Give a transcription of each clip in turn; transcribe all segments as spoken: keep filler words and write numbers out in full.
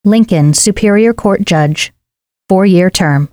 Lincoln Superior Court Judge, four-year term.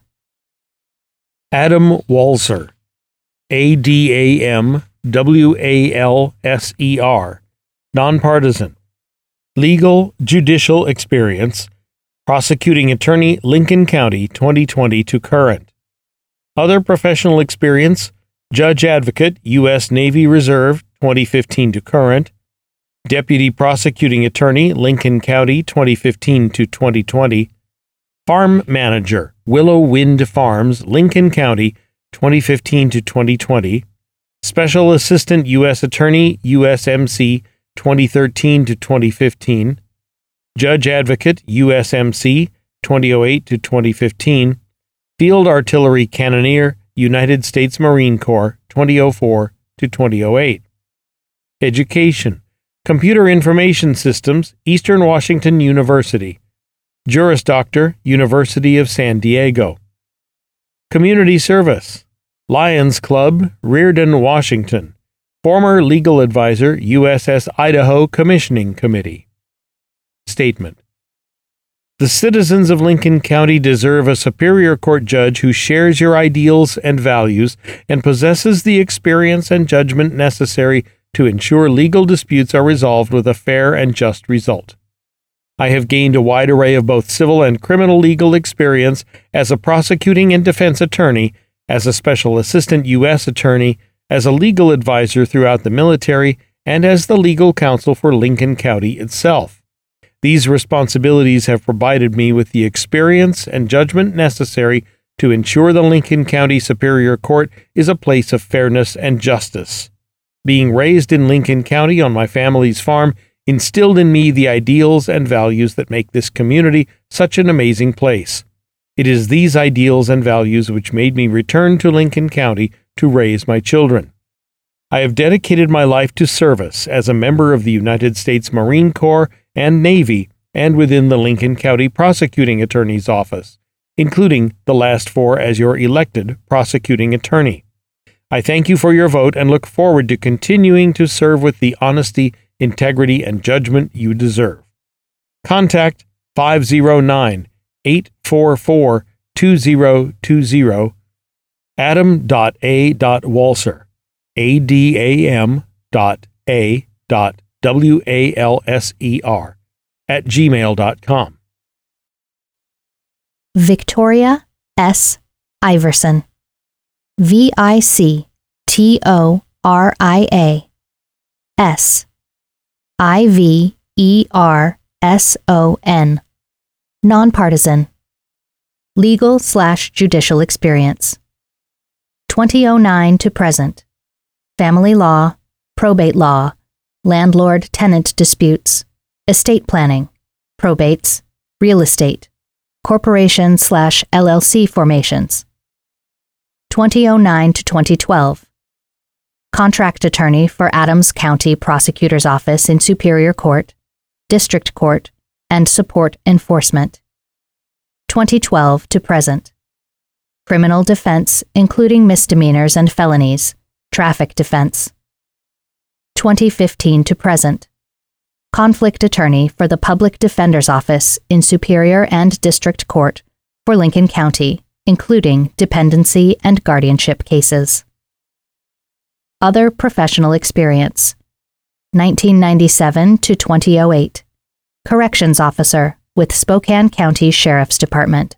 Adam Walser, A D A M W A L S E R, nonpartisan. Legal, judicial experience, prosecuting attorney, Lincoln County, twenty twenty to current. Other professional experience, judge advocate, U S Navy Reserve, twenty fifteen to current. Deputy prosecuting attorney, Lincoln County, twenty fifteen to twenty twenty. Farm manager, Willow Wind Farms, Lincoln County, twenty fifteen to twenty twenty. Special assistant U S attorney, U S M C, twenty thirteen to twenty fifteen. Judge advocate, U S M C, twenty oh eight to twenty fifteen. Field artillery cannoneer, United States Marine Corps, twenty oh four to twenty oh eight. Education, computer information systems, Eastern Washington University. Juris Doctor, University of San Diego. Community service, Lions Club, Reardon, Washington. Former legal advisor, U S S Idaho Commissioning Committee. Statement. The citizens of Lincoln County deserve a Superior Court judge who shares your ideals and values and possesses the experience and judgment necessary to ensure legal disputes are resolved with a fair and just result. I have gained a wide array of both civil and criminal legal experience as a prosecuting and defense attorney, as a special assistant U S attorney, as a legal advisor throughout the military, and as the legal counsel for Lincoln County itself. These responsibilities have provided me with the experience and judgment necessary to ensure the Lincoln County Superior Court is a place of fairness and justice. Being raised in Lincoln County on my family's farm instilled in me the ideals and values that make this community such an amazing place. It is these ideals and values which made me return to Lincoln County to raise my children. I have dedicated my life to service as a member of the United States Marine Corps and Navy and within the Lincoln County Prosecuting Attorney's Office, including the last four as your elected prosecuting attorney. I thank you for your vote and look forward to continuing to serve with the honesty, integrity, and judgment you deserve. Contact five oh nine, eight four four, two oh two oh, adam dot a dot walser, A D A M dot A dot W A L S E R, at gmail dot com. Victoria S. Iverson, V I C T O R I A S I V E R S O N. Nonpartisan. Legal slash judicial experience. twenty oh nine to present. Family law, probate law, landlord-tenant disputes, estate planning, probates, real estate, corporation slash L L C formations. twenty oh nine to twenty twelve. Contract attorney for Adams County Prosecutor's Office in Superior Court, District Court, and Support Enforcement. twenty twelve to present. Criminal defense, including misdemeanors and felonies, traffic defense. twenty fifteen to present. Conflict attorney for the Public Defender's Office in Superior and District Court for Lincoln County, including dependency and guardianship cases. Other professional experience. nineteen ninety-seven to twenty oh eight. Corrections officer with Spokane County Sheriff's Department.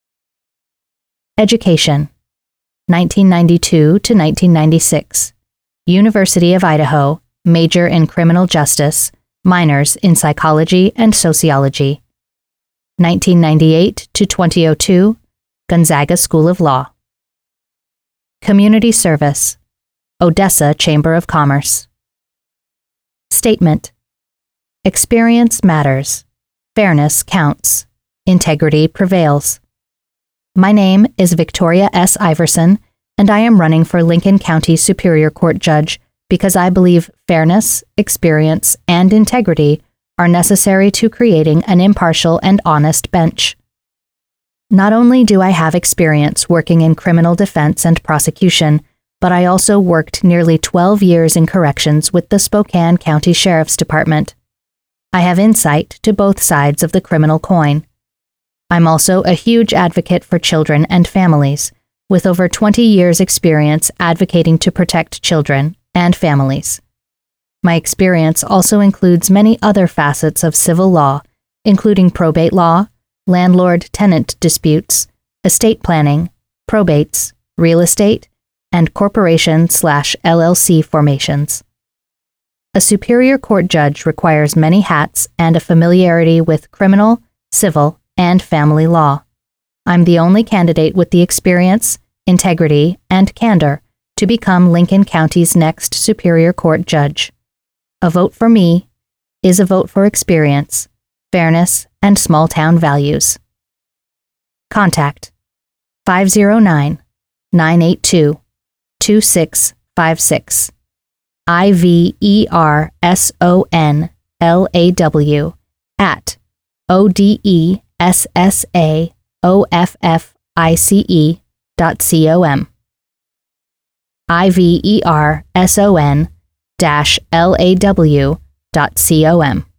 Education. nineteen ninety-two to nineteen ninety-six. University of Idaho, major in criminal justice, minors in psychology and sociology. nineteen ninety-eight to twenty oh two. Gonzaga School of Law. Community service. Odessa Chamber of Commerce. Statement. Experience matters. Fairness counts. Integrity prevails. My name is Victoria S. Iverson, and I am running for Lincoln County Superior Court Judge because I believe fairness, experience, and integrity are necessary to creating an impartial and honest bench. Not only do I have experience working in criminal defense and prosecution, but I also worked nearly twelve years in corrections with the Spokane County Sheriff's Department. I have insight to both sides of the criminal coin. I'm also a huge advocate for children and families, with over twenty years' experience advocating to protect children and families. My experience also includes many other facets of civil law, including probate law, landlord-tenant disputes, estate planning, probates, real estate, and corporation slash L L C formations. A superior court judge requires many hats and a familiarity with criminal, civil, and family law. I'm the only candidate with the experience, integrity, and candor to become Lincoln County's next Superior Court judge. A vote for me is a vote for experience, fairness, and small-town values. Contact five oh nine, nine eight two, two six five six. I V E R S O N L A W at O D E S S A O F F I C E dot C O M. I V E R S O N dash L A W dot C O M.